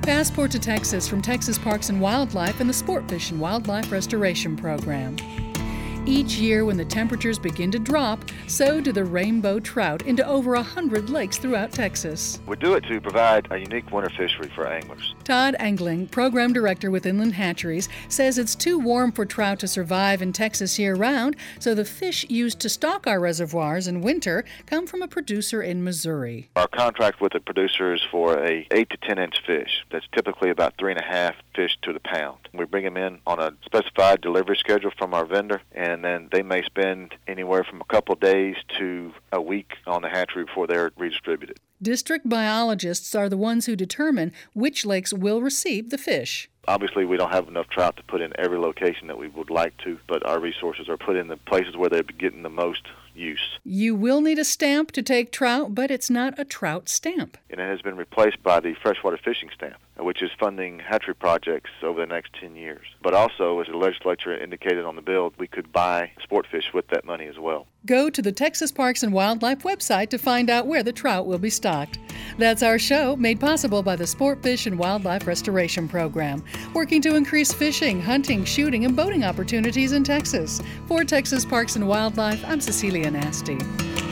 Passport to Texas from Texas Parks and Wildlife and the Sportfish and Wildlife Restoration Program. Each year when the temperatures begin to drop, so do the rainbow trout into over 100 lakes throughout Texas. We do it to provide a unique winter fishery for anglers. Todd Angling, Program Director with Inland Hatcheries, says it's too warm for trout to survive in Texas year-round, so the fish used to stock our reservoirs in winter come from a producer in Missouri. Our contract with the producer is for a 8 to 10 inch fish. That's typically about 3.5 fish to the pound. We bring them in on a specified delivery schedule from our vendor, and then they may spend anywhere from a couple of days to a week on the hatchery before they're redistributed. District biologists are the ones who determine which lakes will receive the fish. Obviously, we don't have enough trout to put in every location that we would like to, but our resources are put in the places where they're getting the most use. You will need a stamp to take trout, but it's not a trout stamp. And it has been replaced by the freshwater fishing stamp, which is funding hatchery projects over the next 10 years. But also, as the legislature indicated on the bill, we could buy sport fish with that money as well. Go to the Texas Parks and Wildlife website to find out where the trout will be stocked. That's our show, made possible by the Sportfish and Wildlife Restoration Program, working to increase fishing, hunting, shooting, and boating opportunities in Texas. For Texas Parks and Wildlife, I'm Cecilia Nasty.